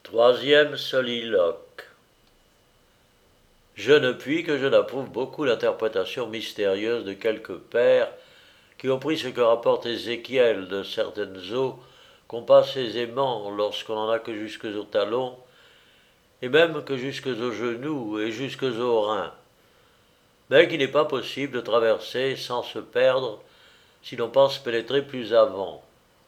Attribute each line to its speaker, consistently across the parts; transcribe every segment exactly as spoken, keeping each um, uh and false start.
Speaker 1: Troisième soliloque. Je ne puis que je n'approuve beaucoup l'interprétation mystérieuse de quelques pères qui ont pris ce que rapporte Ézéchiel de certaines eaux qu'on passe aisément lorsqu'on n'en a que jusques aux talons, et même que jusques aux genoux et jusques aux reins, mais qu'il n'est pas possible de traverser sans se perdre si l'on pense pénétrer plus avant.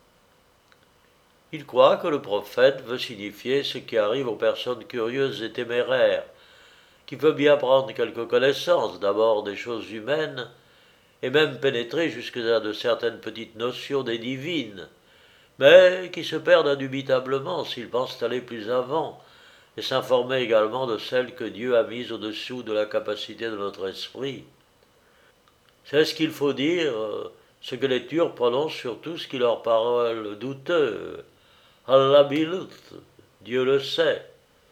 Speaker 1: Il croit que le prophète veut signifier ce qui arrive aux personnes curieuses et téméraires, qui veut bien prendre quelque connaissance d'abord des choses humaines, et même pénétrer jusque-à de certaines petites notions des divines, mais qui se perdent indubitablement s'ils pensent aller plus avant, et s'informer également de celles que Dieu a mises au-dessous de la capacité de notre esprit. C'est ce qu'il faut dire, ce que les Turcs prononcent sur tout ce qui leur parle douteux. Allah bilut, Dieu le sait.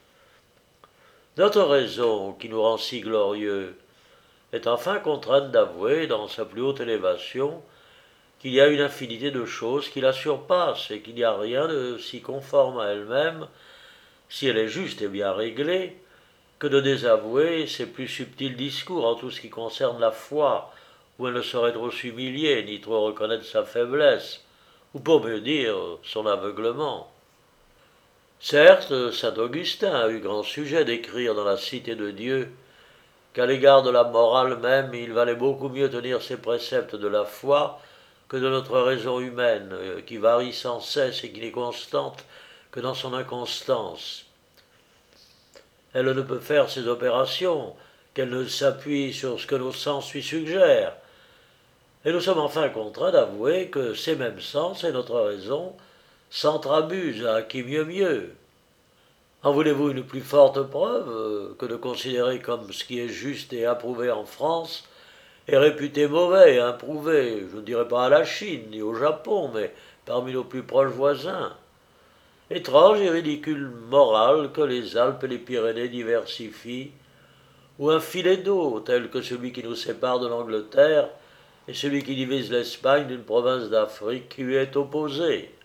Speaker 1: Notre raison, qui nous rend si glorieux, est enfin contrainte d'avouer, dans sa plus haute élévation, qu'il y a une infinité de choses qui la surpassent et qu'il n'y a rien de si conforme à elle-même, si elle est juste et bien réglée, que de désavouer ses plus subtils discours en tout ce qui concerne la foi, où elle ne saurait trop s'humilier ni trop reconnaître sa faiblesse, ou pour mieux dire son aveuglement. Certes, saint Augustin a eu grand sujet d'écrire dans la Cité de Dieu qu'à l'égard de la morale même, il valait beaucoup mieux tenir ses préceptes de la foi que de notre raison humaine, qui varie sans cesse et qui n'est constante que dans son inconstance. Elle ne peut faire ses opérations qu'elle ne s'appuie sur ce que nos sens lui suggèrent, et nous sommes enfin contraints d'avouer que ces mêmes sens et notre raison s'entrabusent à qui mieux mieux. En voulez-vous une plus forte preuve que de considérer comme ce qui est juste et approuvé en France est réputé mauvais et improuvé, je ne dirais pas à la Chine ni au Japon, mais parmi nos plus proches voisins. Étrange et ridicule morale que les Alpes et les Pyrénées diversifient, ou un filet d'eau tel que celui qui nous sépare de l'Angleterre et celui qui divise l'Espagne d'une province d'Afrique qui lui est opposée.